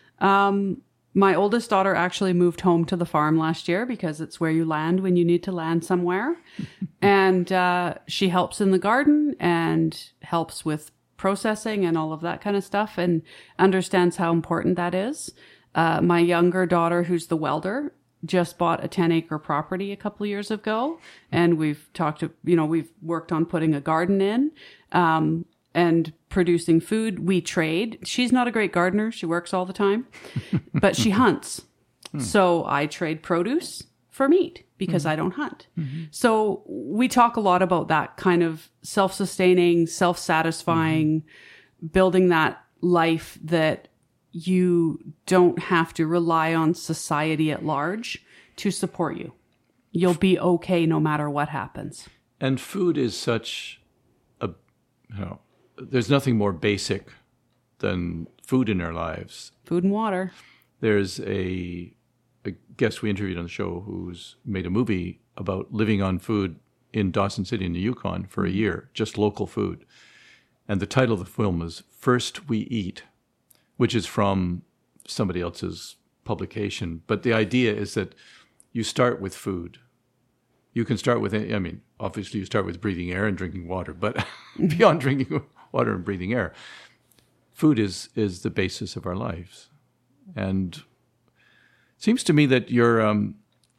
Um, my oldest daughter actually moved home to the farm last year because it's where you land when you need to land somewhere, and uh, she helps in the garden and helps with processing and all of that kind of stuff, and understands how important that is. Uh, my younger daughter, who's the welder, just bought a ten acre property a couple of years ago, and we've talked to, you know, we've worked on putting a garden in, um, and producing food. We trade. She's not a great gardener. She works all the time, but she hunts. Hmm. So I trade produce for meat because mm-hmm. I don't hunt. Mm-hmm. So we talk a lot about that kind of self-sustaining, self-satisfying, mm-hmm. building that life that you don't have to rely on society at large to support you. You'll be okay no matter what happens. And food is such a, you know, there's nothing more basic than food in our lives. Food and water. There's a, a guest we interviewed on the show who's made a movie about living on food in Dawson City in the Yukon for a year, just local food. And the title of the film is First We Eat, which is from somebody else's publication. But the idea is that you start with food. You can start with, I mean, obviously you start with breathing air and drinking water, but beyond drinking water and breathing air, food is is the basis of our lives. And it seems to me that you're um,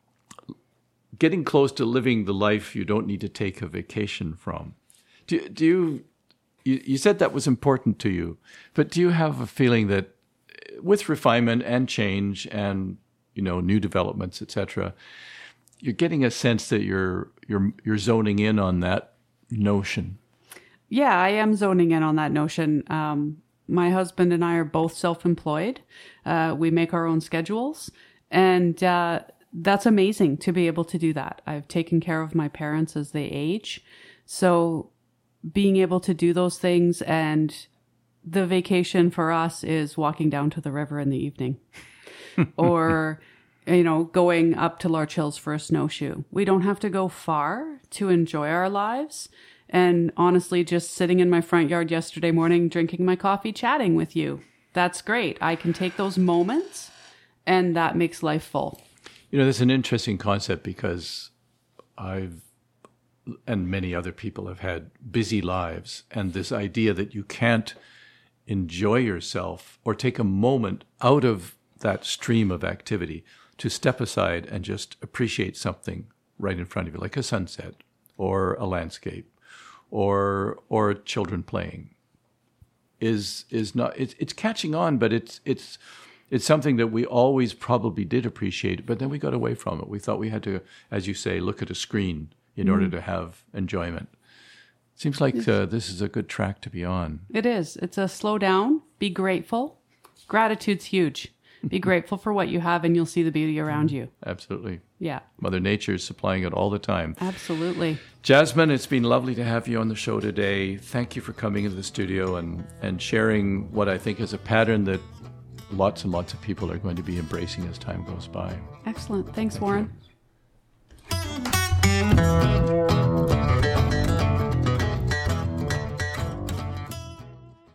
getting close to living the life you don't need to take a vacation from. Do, do you, you, you said that was important to you, but do you have a feeling that with refinement and change and, you know, new developments, et cetera, you're getting a sense that you're you're you're zoning in on that notion? Yeah, I am zoning in on that notion. Um, my husband and I are both self-employed. Uh, we make our own schedules, and uh, that's amazing to be able to do that. I've taken care of my parents as they age. So being able to do those things, and the vacation for us is walking down to the river in the evening or, you know, going up to Larch Hills for a snowshoe. We don't have to go far to enjoy our lives. And honestly, just sitting in my front yard yesterday morning, drinking my coffee, chatting with you. That's great. I can take those moments, and that makes life full. You know, that's an interesting concept, because I've, and many other people have had busy lives, and this idea that you can't enjoy yourself or take a moment out of that stream of activity to step aside and just appreciate something right in front of you, like a sunset or a landscape or or children playing, is is not it's it's catching on, but it's it's it's something that we always probably did appreciate, but then we got away from it. We thought we had to, as you say, look at a screen in mm. order to have enjoyment. Seems like uh, this is a good track to be on. It is. It's a slow down, be grateful. Gratitude's huge. Be grateful for what you have, and you'll see the beauty around you. Absolutely. Yeah. Mother Nature is supplying it all the time. Absolutely. Jasmine, it's been lovely to have you on the show today. Thank you for coming into the studio and, and sharing what I think is a pattern that lots and lots of people are going to be embracing as time goes by. Excellent. Thanks, Thank Warren. You.